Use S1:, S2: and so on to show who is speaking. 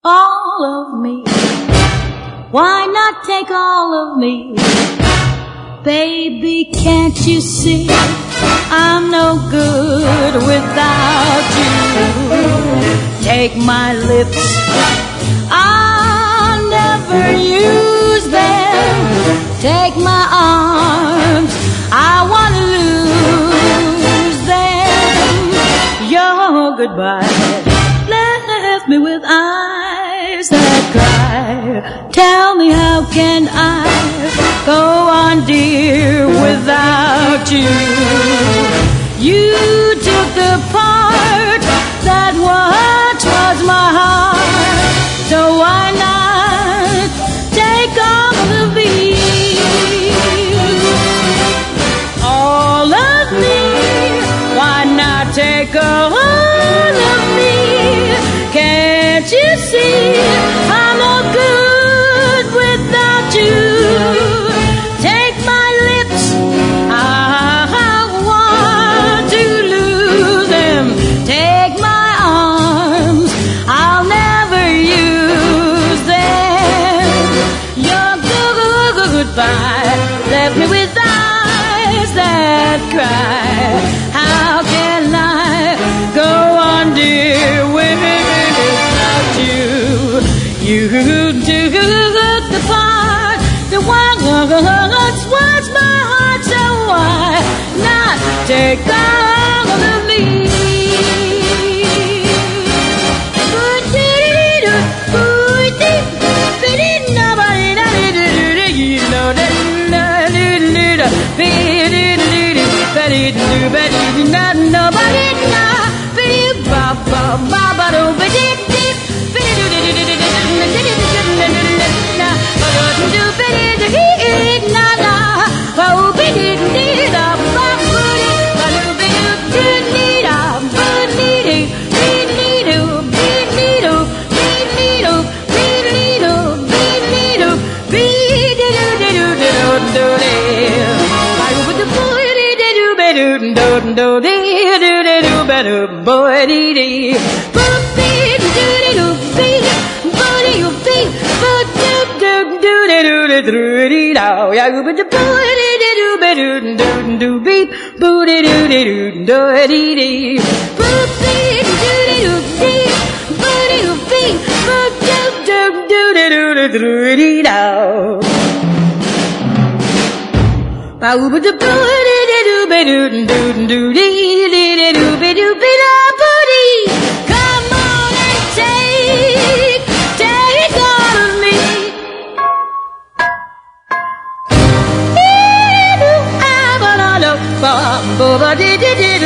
S1: all of me. Why not take all of me? Baby, can't you see I'm no good without you? Take my lips, I'll never use them. Take my arms, I wanna lose them. Your goodbye left me with eyes that cry. Tell me, how can I go on, dear, without you? You took the part that once was my heart, so why not take all of me? All of me, why not take all of me? Can't you see I'm no good without you? Take my lips, I want to lose them. Take my arms, I'll never use them. Your goodbye left me with eyes that cry. How can I go on, dear, without you? You took the part that once was my heart, so why not take all of me? Come on and take all of me. I wanna look for